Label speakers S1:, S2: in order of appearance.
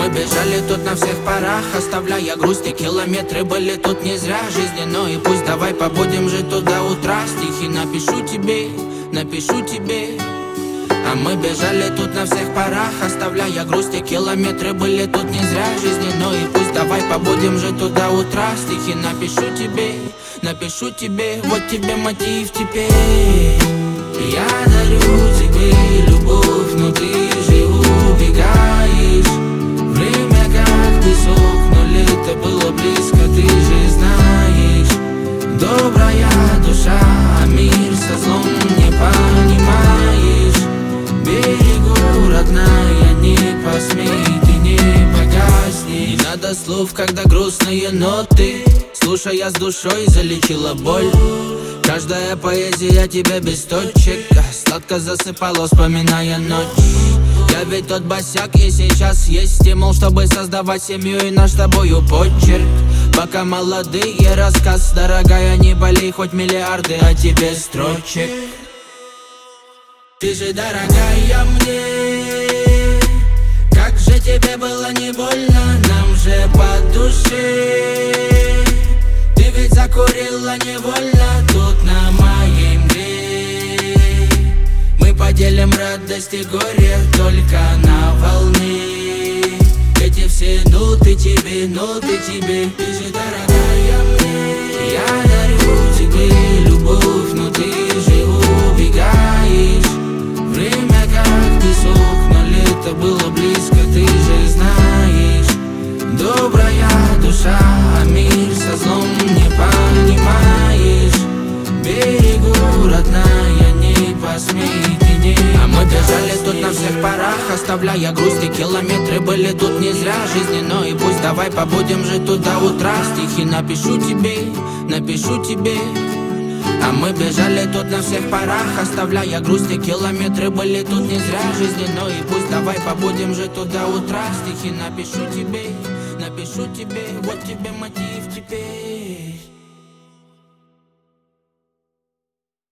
S1: мы бежали тут на всех парах, оставляя грусти, километры были тут не зря жизни. Ну и пусть давай побудем жить туда утра. Стихи напишу тебе, напишу тебе. А мы бежали тут на всех парах, оставляя грусти, километры были тут не зря жизни. Ну и пусть давай побудем жить туда утра. Стихи напишу тебе, напишу тебе. Вот тебе мотив теперь. Я дарю тебе любовь, но ты же убегаешь. Время как песок, но лето было близко, ты же знаешь. Добрая душа, а мир со злом не понимаешь. Берегу, родная, не посмей, ты не погасни. Не надо слов, когда грустные ноты. Слушая с душой, залечила боль. Каждая поэзия тебе без точек. Сладко засыпала, вспоминая ночь. Я ведь тот босяк, и сейчас есть стимул, чтобы создавать семью и наш с тобою почерк. Пока молодые, рассказ, дорогая, не болей, хоть миллиарды, а тебе строчек. Ты же дорогая мне, как же тебе было не больно, нам же по душе. Ты ведь закурила невольно тут на моей мгле. Мы поделим радость и горе только на волне. Эти все ноты тебе, ты же дорогая мне. Я дарю тебе любовь, но ты же убегаешь. Время как песок, но лето было близко, ты же знаешь. Добрая душа, а мир со злом не понимаешь. Берегу, родная, не посмей ты не. А мы бежали тут на всех парах, оставляя грусти, километры были тут не зря жизни. Ну и пусть давай побудем жить туда утра. Стихи напишу тебе, напишу тебе. А мы бежали тут на всех парах, оставляя грусти, километры были тут не зря жизни. Ну и пусть давай побудем жить туда утра. Стихи напишу тебе, напишу тебе. Вот тебе мотив теперь.